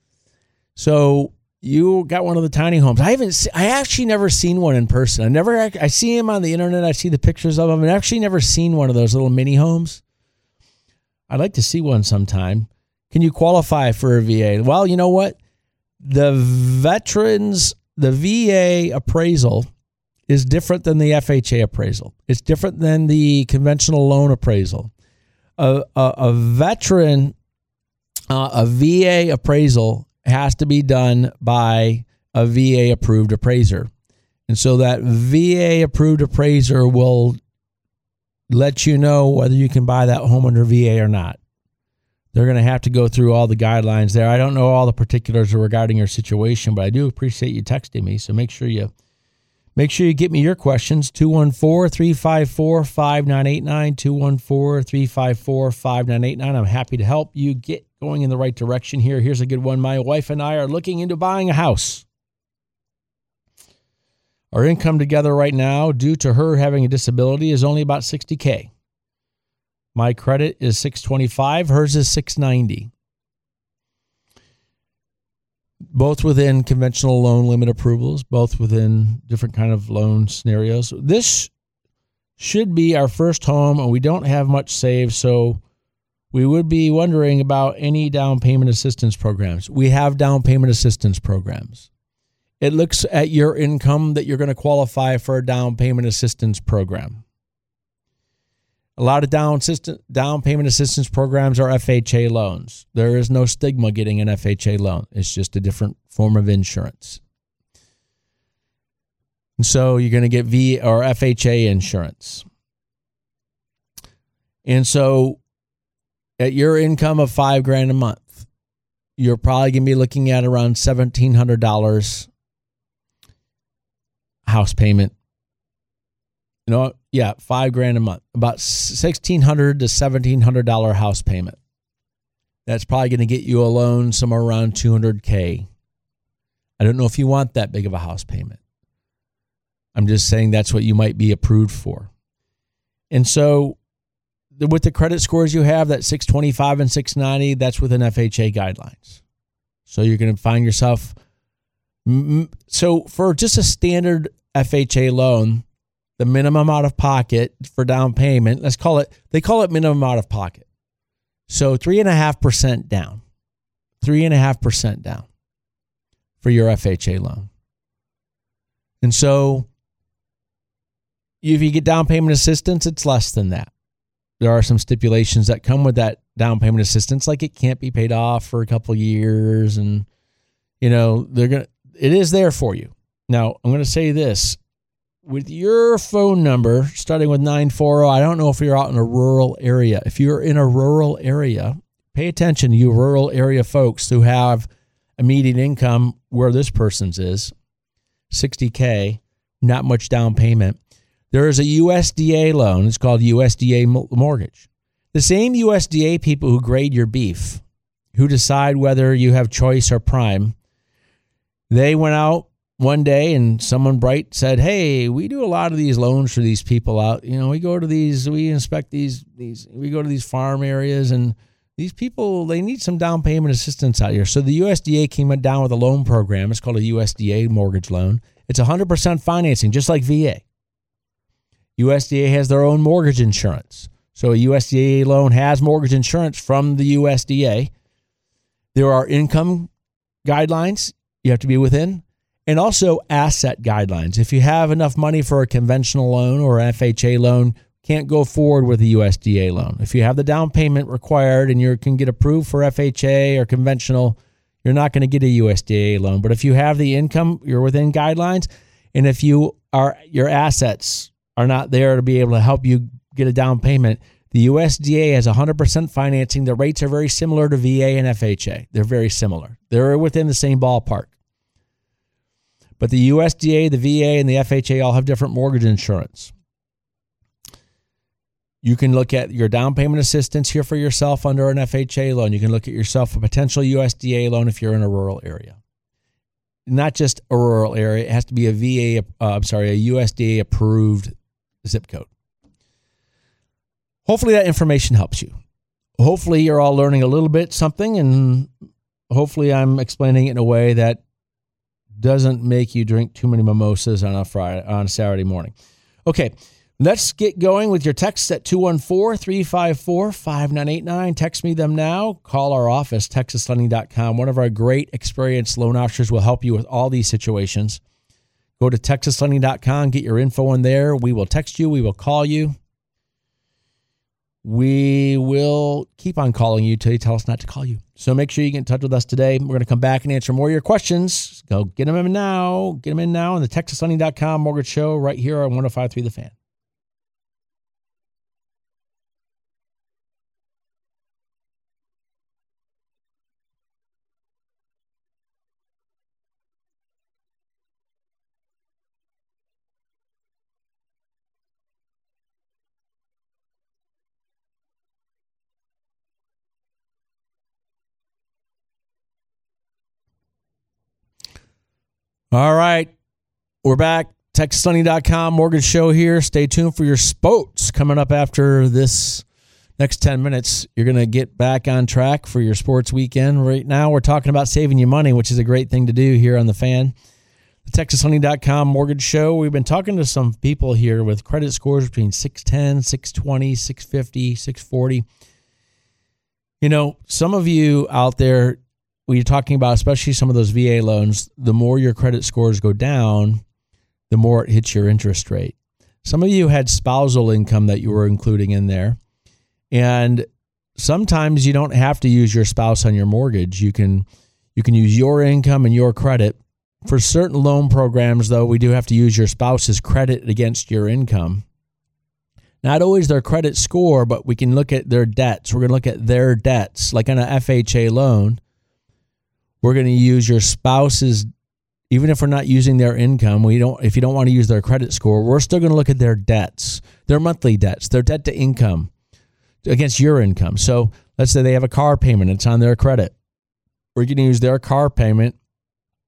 Speaker 7: So you got one of the tiny homes. I haven't, se- I actually never seen one in person. I never, I see them on the internet. I see the pictures of them. I've actually never seen one of those little mini homes. I'd like to see one sometime. Can you qualify for a V A? Well, you know what? The veterans, the V A appraisal is different than the F H A appraisal. It's different than the conventional loan appraisal. A, a, a veteran, uh, a V A appraisal has to be done by a V A approved appraiser. And so that V A approved appraiser will let you know whether you can buy that home under V A or not. They're going to have to go through all the guidelines there. I don't know all the particulars regarding your situation, but I do appreciate you texting me. So make sure you make sure you get me your questions. two one four, three five four, five nine eight nine, two one four, three five four, five nine eight nine. I'm happy to help you get going in the right direction here. Here's a good one. My wife and I are looking into buying a house. Our income together right now, due to her having a disability, is only about sixty K. My credit is six twenty-five. Hers is six ninety. Both within conventional loan limit approvals, both within different kind of loan scenarios. This should be our first home, and we don't have much saved, so we would be wondering about any down payment assistance programs. We have down payment assistance programs. It looks at your income that you're going to qualify for a down payment assistance program. A lot of down, assistant, down payment assistance programs are F H A loans. There is no stigma getting an F H A loan. It's just a different form of insurance. And so you're going to get V or F H A insurance. And so at your income of five grand a month, you're probably going to be looking at around seventeen hundred dollars house payment. You know, yeah, five grand a month, about sixteen hundred to seventeen hundred dollar house payment. That's probably going to get you a loan somewhere around two hundred K I don't know if you want that big of a house payment. I'm just saying that's what you might be approved for. And so with the credit scores you have, that six twenty-five and six ninety, that's within F H A guidelines. So you're going to find yourself. So for just a standard F H A loan, the minimum out of pocket for down payment, let's call it, they call it minimum out of pocket. So three and a half percent down, three and a half percent down for your F H A loan. And so if you get down payment assistance, it's less than that. There are some stipulations that come with that down payment assistance, like it can't be paid off for a couple years, and you know they're gonna. It is there for you. Now I'm going to say this: with your phone number starting with nine four zero, I don't know if you're out in a rural area. If you're in a rural area, pay attention to you rural area folks who have immediate income where this person's is, sixty K, not much down payment. There is a U S D A loan. It's called U S D A mortgage. The same U S D A people who grade your beef, who decide whether you have choice or prime, they went out one day and someone bright said, hey, we do a lot of these loans for these people out. You know, we go to these, we inspect these, these, we go to these farm areas, and these people, they need some down payment assistance out here. So the U S D A came down with a loan program. It's called a U S D A mortgage loan. It's one hundred percent financing, just like V A. U S D A has their own mortgage insurance. So a U S D A loan has mortgage insurance from the U S D A. There are income guidelines you have to be within, and also asset guidelines. If you have enough money for a conventional loan or an F H A loan, can't go forward with a U S D A loan. If you have the down payment required and you can get approved for F H A or conventional, you're not going to get a U S D A loan. But if you have the income, you're within guidelines. And if you are, your assets are not there to be able to help you get a down payment, the U S D A has one hundred percent financing. The rates are very similar to V A and F H A. They're very similar. They're within the same ballpark. But the U S D A, the V A, and the F H A all have different mortgage insurance. You can look at your down payment assistance here for yourself under an F H A loan. You can look at yourself a potential U S D A loan if you're in a rural area. Not just a rural area. It has to be a V A, uh, I'm sorry, a U S D A approved zip code. Hopefully that information helps you. Hopefully you're all learning a little bit something, and hopefully I'm explaining it in a way that doesn't make you drink too many mimosas on a Friday, on a Saturday morning. Okay, let's get going with your texts at two one four, three five four, five nine eight nine. Text me them now. Call our office, texas lending dot com. One of our great experienced loan officers will help you with all these situations. Go to texas lending dot com, get your info in there. We will text you. We will call you. We will keep on calling you till you tell us not to call you. So make sure you get in touch with us today. We're going to come back and answer more of your questions. Go get them in now. Get them in now on the texas lending dot com Mortgage Show right here on one oh five point three The Fan. All right, we're back. texas lending dot com Mortgage Show here. Stay tuned for your sports coming up after this next ten minutes. You're going to get back on track for your sports weekend. Right now, we're talking about saving you money, which is a great thing to do here on The Fan. The texas lending dot com Mortgage Show. We've been talking to some people here with credit scores between six ten, six twenty, six fifty, six forty. You know, some of you out there, when you're talking about, especially some of those V A loans, the more your credit scores go down, the more it hits your interest rate. Some of you had spousal income that you were including in there. And sometimes you don't have to use your spouse on your mortgage. You can, you can use your income and your credit. For certain loan programs, though, we do have to use your spouse's credit against your income. Not always their credit score, but we can look at their debts. We're going to look at their debts. Like on an F H A loan, we're going to use your spouse's, even if we're not using their income, we don't. If you don't want to use their credit score, we're still going to look at their debts, their monthly debts, their debt to income against your income. So let's say they have a car payment. It's on their credit. We're going to use their car payment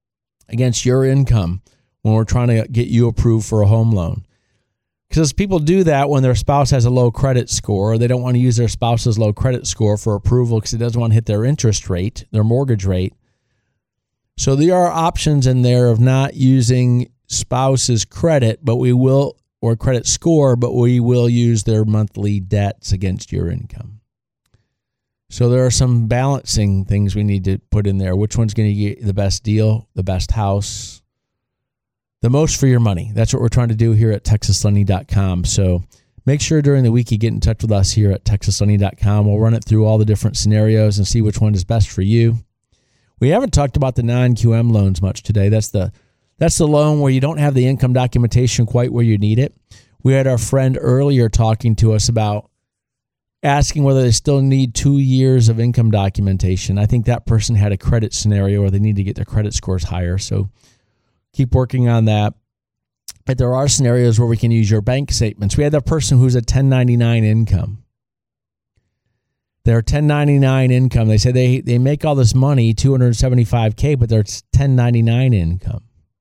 Speaker 7: against your income when we're trying to get you approved for a home loan. Because people do that when their spouse has a low credit score, or they don't want to use their spouse's low credit score for approval because it doesn't want to hit their interest rate, their mortgage rate. So there are options in there of not using spouse's credit, but we will, or credit score, but we will use their monthly debts against your income. So there are some balancing things we need to put in there. Which one's going to get the best deal, the best house, the most for your money? That's what we're trying to do here at Texas Lending dot com. So make sure during the week you get in touch with us here at Texas Lending dot com. We'll run it through all the different scenarios and see which one is best for you. We haven't talked about the non-Q M loans much today. That's the that's the loan where you don't have the income documentation quite where you need it. We had our friend earlier talking to us about asking whether they still need two years of income documentation. I think that person had a credit scenario where they need to get their credit scores higher. So keep working on that. But there are scenarios where we can use your bank statements. We had that person who's a ten ninety-nine income. They're ten ninety-nine income. They say they, they make all this money, two hundred seventy-five K, but they're ten ninety-nine income.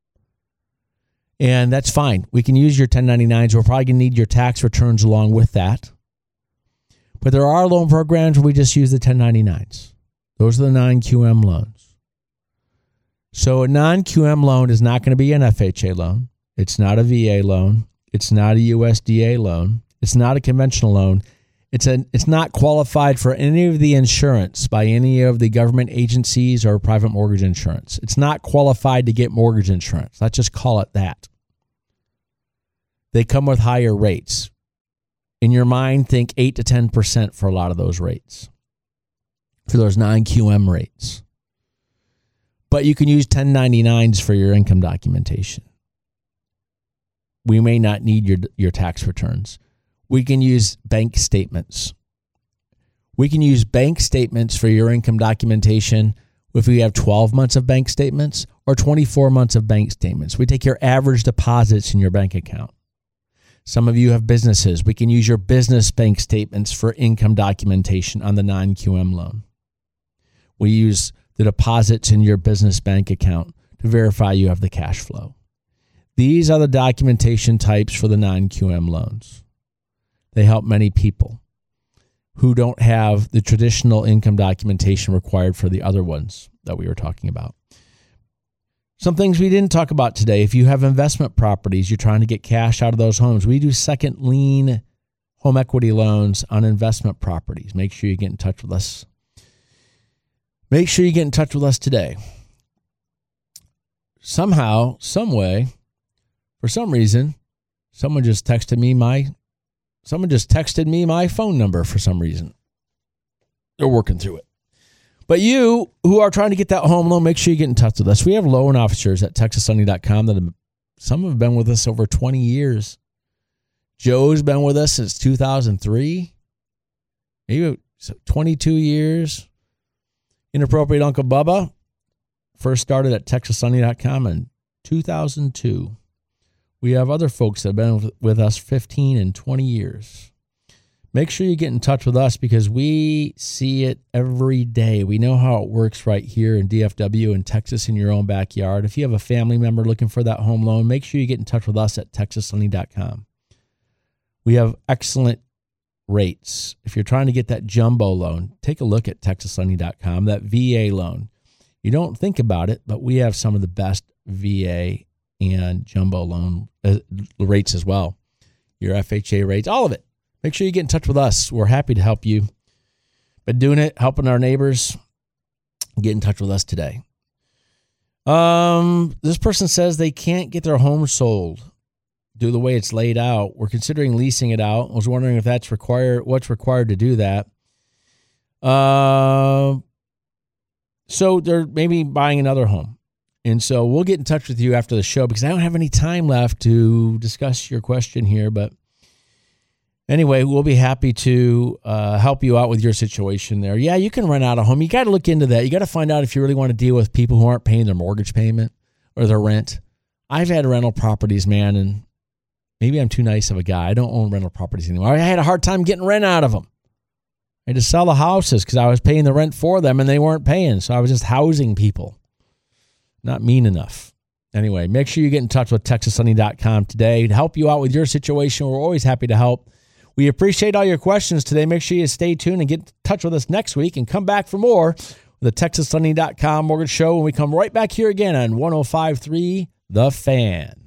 Speaker 7: And that's fine. We can use your ten ninety-nines. We're probably going to need your tax returns along with that. But there are loan programs where we just use the ten ninety-nines. Those are the non-Q M loans. So a non-Q M loan is not going to be an F H A loan. It's not a V A loan. It's not a U S D A loan. It's not a conventional loan. It's a, it's not qualified for any of the insurance by any of the government agencies or private mortgage insurance. It's not qualified to get mortgage insurance. Let's just call it that. They come with higher rates. In your mind, think eight to ten percent for a lot of those rates, for those non-Q M rates. But you can use ten ninety-nines for your income documentation. We may not need your, your tax returns. We can use bank statements. We can use bank statements for your income documentation if we have twelve months of bank statements or twenty-four months of bank statements. We take your average deposits in your bank account. Some of you have businesses. We can use your business bank statements for income documentation on the non-Q M loan. We use the deposits in your business bank account to verify you have the cash flow. These are the documentation types for the non-Q M loans. They help many people who don't have the traditional income documentation required for the other ones that we were talking about. Some things we didn't talk about today. If you have investment properties, you're trying to get cash out of those homes. We do second lien home equity loans on investment properties. Make sure you get in touch with us. Make sure you get in touch with us today. Somehow, some way, for some reason, someone just texted me my someone just texted me my phone number for some reason. They're working through it. But you who are trying to get that home loan, make sure you get in touch with us. We have loan officers at Texas Lending dot com that have, some have been with us over twenty years. Joe's been with us since two thousand three, maybe twenty-two years. Inappropriate Uncle Bubba first started at Texas Lending dot com in two thousand two. We have other folks that have been with us fifteen and twenty years. Make sure you get in touch with us because we see it every day. We know how it works right here in D F W in Texas in your own backyard. If you have a family member looking for that home loan, make sure you get in touch with us at Texas Lending dot com. We have excellent rates. If you're trying to get that jumbo loan, take a look at Texas Lending dot com, that V A loan. You don't think about it, but we have some of the best V A and jumbo loan uh, rates as well. Your F H A rates, all of it. Make sure you get in touch with us. We're happy to help you. Been doing it, helping our neighbors. Get in touch with us today. Um, this person says they can't get their home sold due to the way it's laid out. We're considering leasing it out. I was wondering if that's required, what's required to do that. Uh, so they're maybe buying another home. And so we'll get in touch with you after the show because I don't have any time left to discuss your question here, but anyway, we'll be happy to uh, help you out with your situation there. Yeah, you can rent out a home. You got to look into that. You got to find out if you really want to deal with people who aren't paying their mortgage payment or their rent. I've had rental properties, man, and maybe I'm too nice of a guy. I don't own rental properties anymore. I had a hard time getting rent out of them. I had to sell the houses because I was paying the rent for them and they weren't paying. So I was just housing people. Not mean enough. Anyway, make sure you get in touch with Texas Lending dot com today to help you out with your situation. We're always happy to help. We appreciate all your questions today. Make sure you stay tuned and get in touch with us next week and come back for more with the Texas Lending dot com Mortgage Show when we come right back here again on one oh five point three The Fan.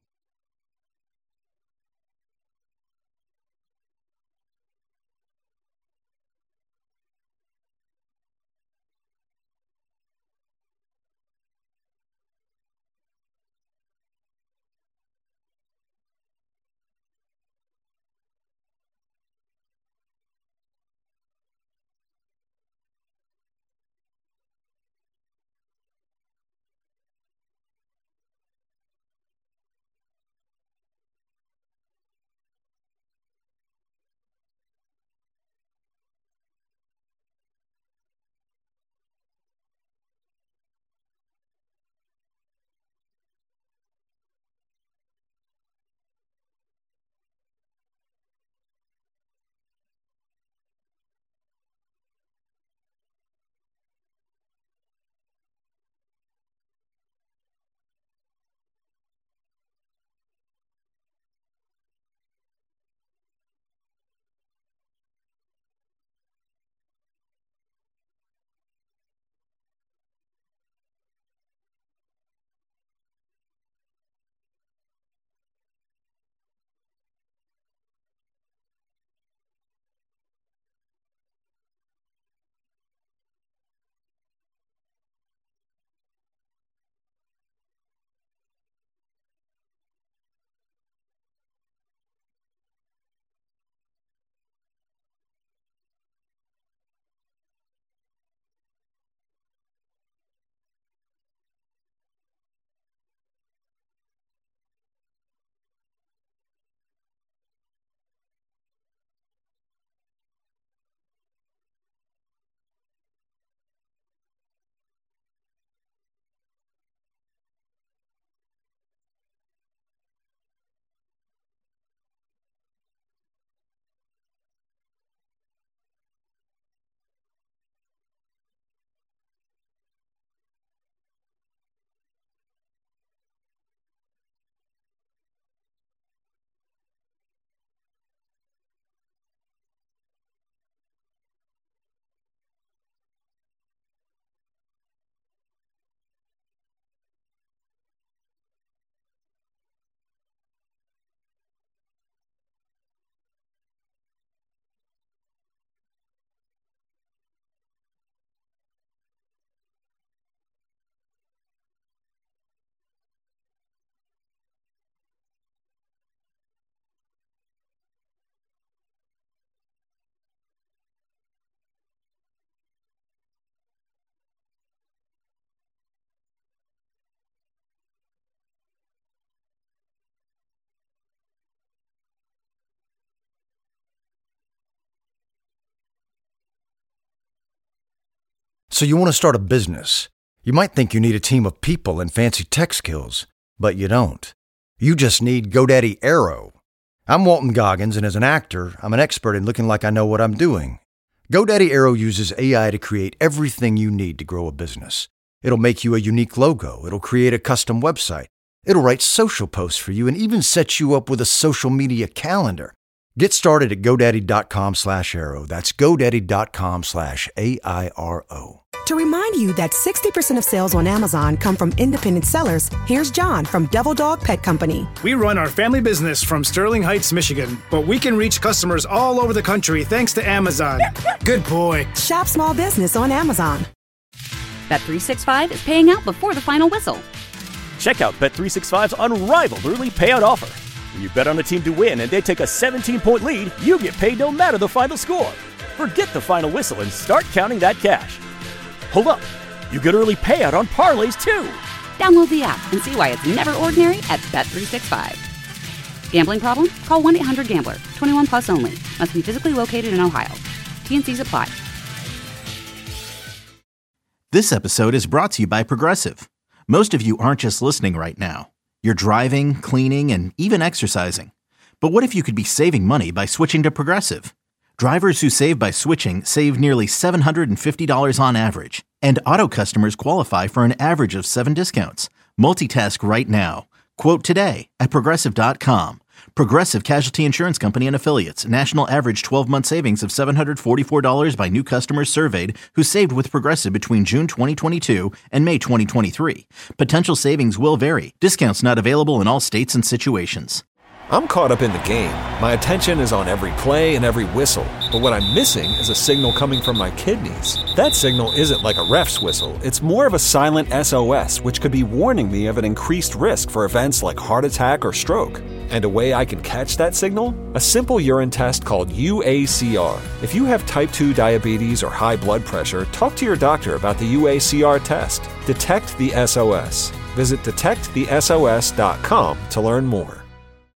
Speaker 1: So you want to start a business. You might think you need a team of people and fancy tech skills, but you don't. You just need GoDaddy Aero. I'm Walton Goggins, and as an actor, I'm an expert in looking like I know what I'm doing. GoDaddy Aero uses A I to create everything you need to grow a business. It'll make you a unique logo. It'll create a custom website. It'll write social posts for you and even set you up with a social media calendar. Get started at GoDaddy.com slash Aero. That's GoDaddy.com slash A I R O.
Speaker 2: To remind you that sixty percent of sales on Amazon come from independent sellers, here's John from Devil Dog Pet Company.
Speaker 3: We run our family business from Sterling Heights, Michigan, but we can reach customers all over the country thanks to Amazon. Good boy.
Speaker 2: Shop small business on Amazon.
Speaker 4: Bet three sixty-five is paying out before the final whistle.
Speaker 5: Check out Bet three sixty-five's unrivaled early payout offer. When you bet on a team to win and they take a seventeen-point lead, you get paid no matter the final score. Forget the final whistle and start counting that cash. Hold up. You get early payout on parlays, too.
Speaker 4: Download the app and see why it's never ordinary at Bet three sixty-five. Gambling problem? Call one eight hundred gambler. twenty-one plus only. Must be physically located in Ohio. T and C's apply.
Speaker 8: This episode is brought to you by Progressive. Most of you aren't just listening right now. You're driving, cleaning, and even exercising. But what if you could be saving money by switching to Progressive? Drivers who save by switching save nearly seven hundred fifty dollars on average, and auto customers qualify for an average of seven discounts. Multitask right now. Quote today at Progressive dot com. Progressive Casualty Insurance Company and Affiliates. National average twelve-month savings of seven hundred forty-four dollars by new customers surveyed who saved with Progressive between June twenty twenty-two and May twenty twenty-three. Potential savings will vary. Discounts not available in all states and situations.
Speaker 11: I'm caught up in the game. My attention is on every play and every whistle. But what I'm missing is a signal coming from my kidneys. That signal isn't like a ref's whistle. It's more of a silent S O S, which could be warning me of an increased risk for events like heart attack or stroke. And a way I can catch that signal? A simple urine test called U A C R. If you have type two diabetes or high blood pressure, talk to your doctor about the U A C R test. Detect the S O S. Visit detect the S O S dot com to learn more.